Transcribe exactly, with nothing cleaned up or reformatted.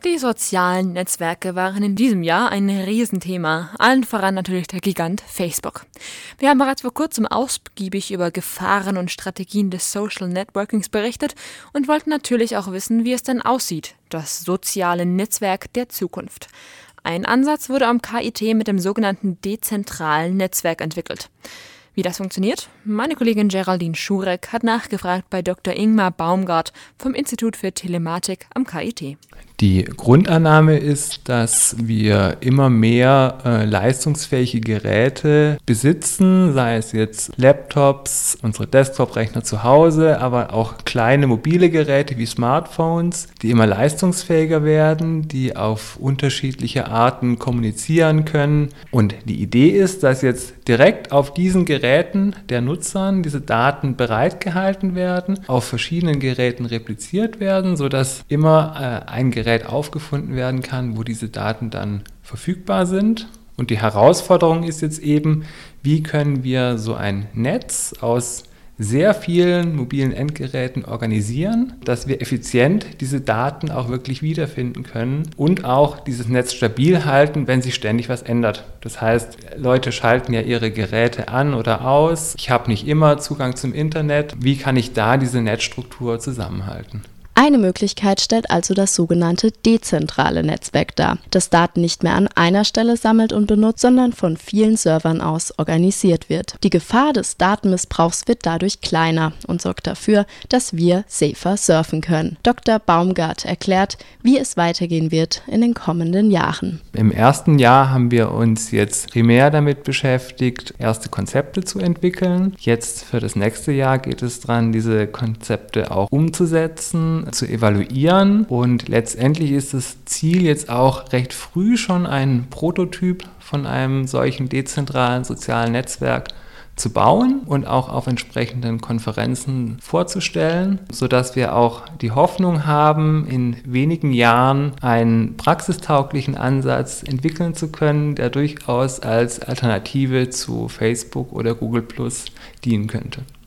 Die sozialen Netzwerke waren in diesem Jahr ein Riesenthema, allen voran natürlich der Gigant Facebook. Wir haben bereits vor kurzem ausgiebig über Gefahren und Strategien des Social Networkings berichtet und wollten natürlich auch wissen, wie es denn aussieht, das soziale Netzwerk der Zukunft. Ein Ansatz wurde am K I T mit dem sogenannten dezentralen Netzwerk entwickelt. Wie das funktioniert? Meine Kollegin Geraldine Schurek hat nachgefragt bei Doktor Ingmar Baumgart vom Institut für Telematik am K I T. Die Grundannahme ist, dass wir immer mehr äh, leistungsfähige Geräte besitzen, sei es jetzt Laptops, unsere Desktop-Rechner zu Hause, aber auch kleine mobile Geräte wie Smartphones, die immer leistungsfähiger werden, die auf unterschiedliche Arten kommunizieren können. Und die Idee ist, dass jetzt direkt auf diesen Geräten der Nutzern diese Daten bereitgehalten werden, auf verschiedenen Geräten repliziert werden, sodass immer äh, ein Gerät aufgefunden werden kann, wo diese Daten dann verfügbar sind. Und die Herausforderung ist jetzt eben, wie können wir so ein Netz aus sehr vielen mobilen Endgeräten organisieren, dass wir effizient diese Daten auch wirklich wiederfinden können und auch dieses Netz stabil halten, wenn sich ständig was ändert. Das heißt, Leute schalten ja ihre Geräte an oder aus. Ich habe nicht immer Zugang zum Internet. Wie kann ich da diese Netzstruktur zusammenhalten? Eine Möglichkeit stellt also das sogenannte dezentrale Netzwerk dar, das Daten nicht mehr an einer Stelle sammelt und benutzt, sondern von vielen Servern aus organisiert wird. Die Gefahr des Datenmissbrauchs wird dadurch kleiner und sorgt dafür, dass wir safer surfen können. Doktor Baumgart erklärt, wie es weitergehen wird in den kommenden Jahren. Im ersten Jahr haben wir uns jetzt primär damit beschäftigt, erste Konzepte zu entwickeln. Jetzt für das nächste Jahr geht es daran, diese Konzepte auch umzusetzen, zu evaluieren, und letztendlich ist das Ziel jetzt auch recht früh schon einen Prototyp von einem solchen dezentralen sozialen Netzwerk zu bauen und auch auf entsprechenden Konferenzen vorzustellen, sodass wir auch die Hoffnung haben, in wenigen Jahren einen praxistauglichen Ansatz entwickeln zu können, der durchaus als Alternative zu Facebook oder Google Plus dienen könnte.